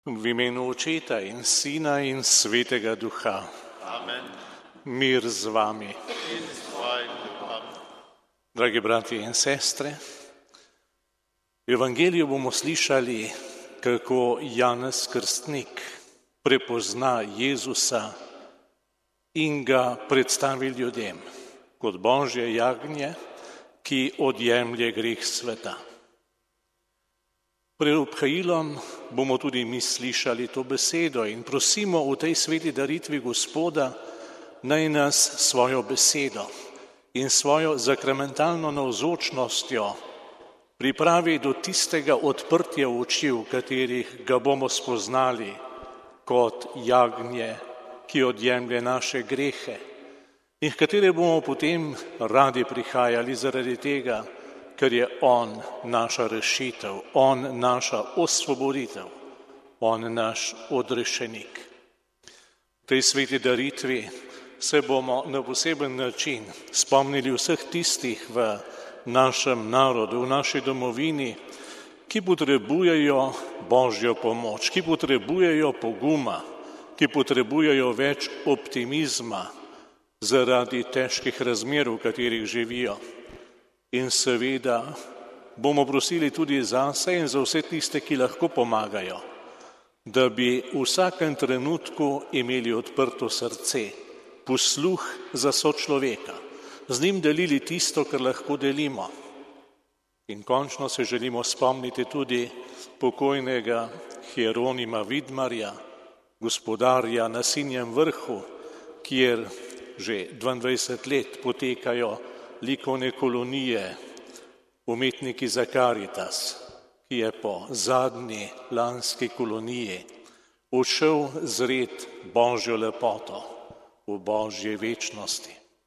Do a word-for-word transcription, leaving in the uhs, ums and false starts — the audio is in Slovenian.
V imenu Očeta in Sina in Svetega Duha. Amen. Mir z vami. In s tvojim duhom. Dragi bratje in sestre, v Evangeliju bomo slišali, kako Janez Krstnik prepozna Jezusa in ga predstavi ljudem kot Božje jagnje, ki odjemlje greh sveta. Pred obhajilom bomo tudi mi slišali to besedo in prosimo v tej sveti daritvi Gospoda, naj nas svojo besedo in svojo sakramentalno navzočnostjo pripravi do tistega odprtja oči, v katerih ga bomo spoznali kot jagnje, ki odjemlje naše grehe in v katere bomo potem radi prihajali zaradi tega, ker je On naša rešitev, On naša osvoboditev, On naš odrešenik. V tej sveti daritvi se bomo na poseben način spomnili vseh tistih v našem narodu, v naši domovini, ki potrebujejo Božjo pomoč, ki potrebujejo poguma, ki potrebujejo več optimizma zaradi težkih razmer, v katerih živijo. In seveda bomo prosili tudi zase in za vse tiste, ki lahko pomagajo, da bi v vsakem trenutku imeli odprto srce, posluh za sočloveka, z njim delili tisto, kar lahko delimo. In končno se želimo spomniti tudi pokojnega Hieronima Vidmarja, gospodarja na Sinjem vrhu, kjer že dvaindvajset let potekajo likovne kolonije, umetniki za Karitas, ki je po zadnji lanski koloniji odšel zret Božjo lepoto v Božje večnosti.